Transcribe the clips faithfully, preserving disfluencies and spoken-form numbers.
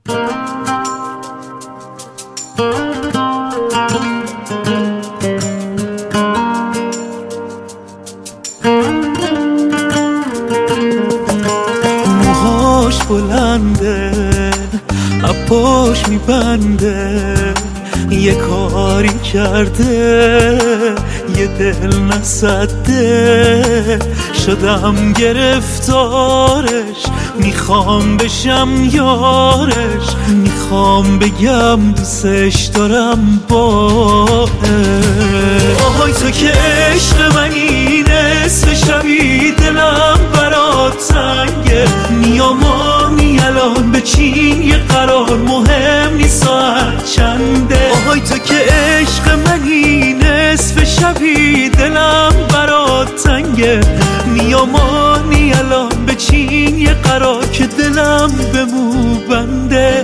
موهاش بلنده اپاش میبنده، یه کاری کرده یه دل نسده، شدم گرفتارش میخوام بشم یارش، میخوام بگم دوستش دارم با آهای تو که عشق منی، نصف شبی دلم برات تنگه، میامانی الان به چین یه قرار، مهم نیست ساعت چنده. آهای تو که عشق منی، نصف شبی دلم برات تنگه، میامانی الان به چین یه قرار که دلم به مو بنده.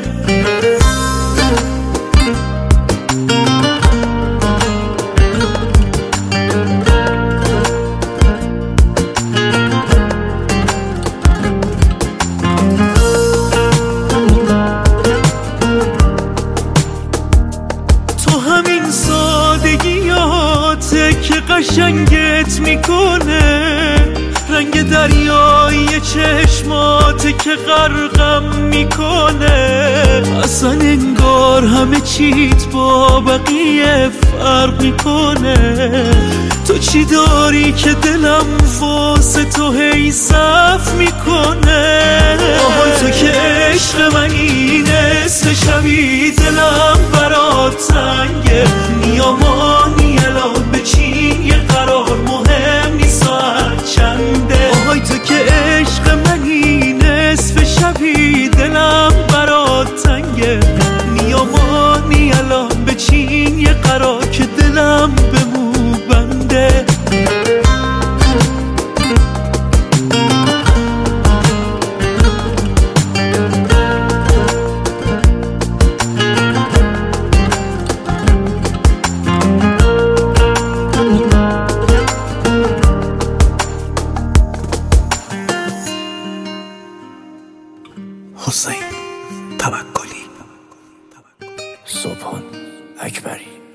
که قشنگت میکنه، رنگ دریایی چشماته که غرقم میکنه، اصلا انگار همه چیت با بقیه فرق میکنه. تو چی داری که دلم واسه تو هی صف میکنه؟ آهای تو که عشق منی، نصف شبی دلم برات تنگه، میامانی الان به چین یه قرار، مهم نیست ساعت چنده. آهای تو که عشق منی، نصف شبی دلم برات تنگه، میامانی الان به چین یه قرار که دلم به مو بنده. حسین توکلی، سبحان اکبری.